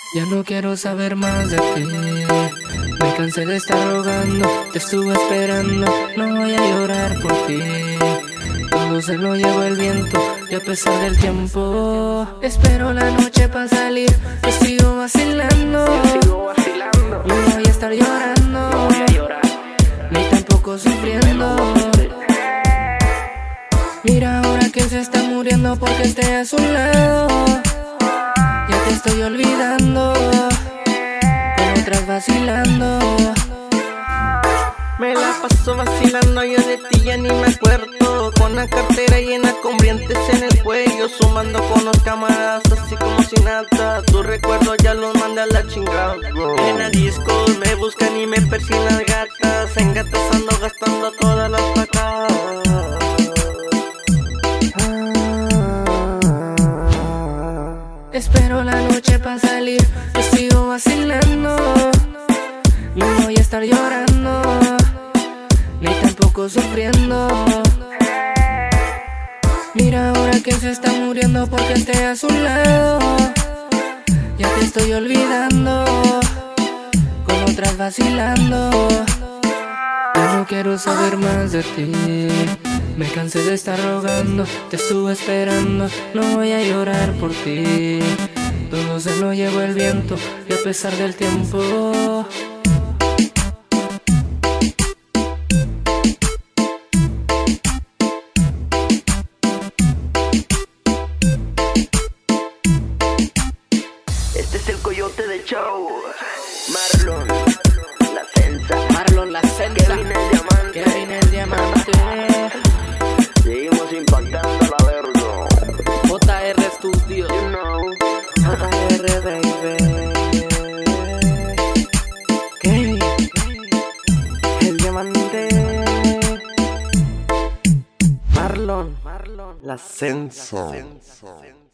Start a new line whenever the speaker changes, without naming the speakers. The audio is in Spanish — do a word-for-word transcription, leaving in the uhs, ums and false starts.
Ya no quiero saber más de ti. Me cansé de estar rogando, te estuve esperando. No voy a llorar por ti. Todo se lo llevó el viento y a pesar del tiempo espero la noche para salir. Te sigo vacilando, no voy a estar llorando, ni tampoco sufriendo. Mira ahora que se está muriendo porque esté a su lado. Ya te estoy olvidando, con otras vacilando.
Me la paso vacilando, yo de ti ya ni me acuerdo. Con la cartera llena con brientes en el cuello, sumando con los camaradas así como si nada. Tus recuerdos ya los mandé a la chingada. En la disco me buscan y me persiguen las gatas, engatasando, gastando todas las pacas.
Espero la noche para salir, yo sigo vacilando. No voy a estar llorando, ni tampoco sufriendo. Mira ahora que se está muriendo porque esté a su lado. Ya te estoy olvidando, con otras vacilando. Ya no quiero saber más de ti. Me cansé de estar rogando, te estuve esperando. No voy a llorar por ti. Todo se lo llevó el viento y a pesar del tiempo
Este es el coyote de show. Marlon, la sensa.
Marlon la sensa.
Kevin el diamante.
Kevin el diamante.
Seguimos impactando la verga.
J R Studio.
You know.
J R baby.
Kevin el diamante. Marlon, la sensa.